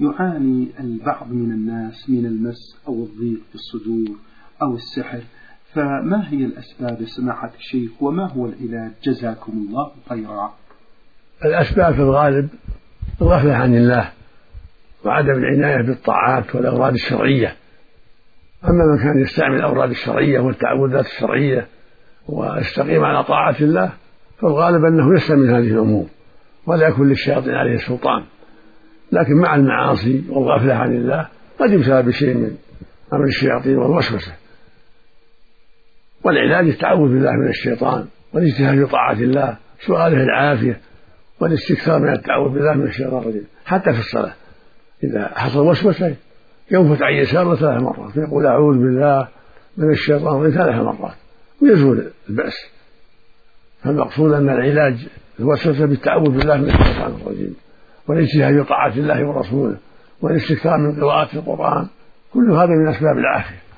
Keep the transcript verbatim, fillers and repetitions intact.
يعاني البعض من الناس من المس أو الضيق في الصدور أو السحر، فما هي الأسباب سماحة الشيخ وما هو العلاج جزاكم الله خيرا؟ الأسباب في الغالب الغفلة عن الله وعدم العناية بالطاعات والأوراد الشرعية. أما من كان يستعمل الأوراد الشرعية والتعوذات الشرعية ويستقيم على طاعة الله فالغالب أنه يسلم من هذه الأمور ولا يكون للشياطين عليه سلطان. لكن مع المعاصي والغفلة عن الله قد يبتلى بشيء من أمر الشياطين والوسوسة، والعلاج التعوذ بالله من الشيطان والاجتهاد في طاعة الله، سؤاله العافية والاستكثار من التعوذ بالله من الشيطان الرجيم. حتى في الصلاة إذا حصل وسوسة ينفث عن يساره ثلاث مرات ويقول أعوذ بالله من الشيطان الرجيم ثلاث مرات ويزول البأس. فالمقصود أن العلاج الوسوسة بالتعوذ بالله من الشيطان الرجيم والاجتهاد في طاعة الله ورسوله والاستكثار من قراءة القرآن، كل هذا من أسباب العافية.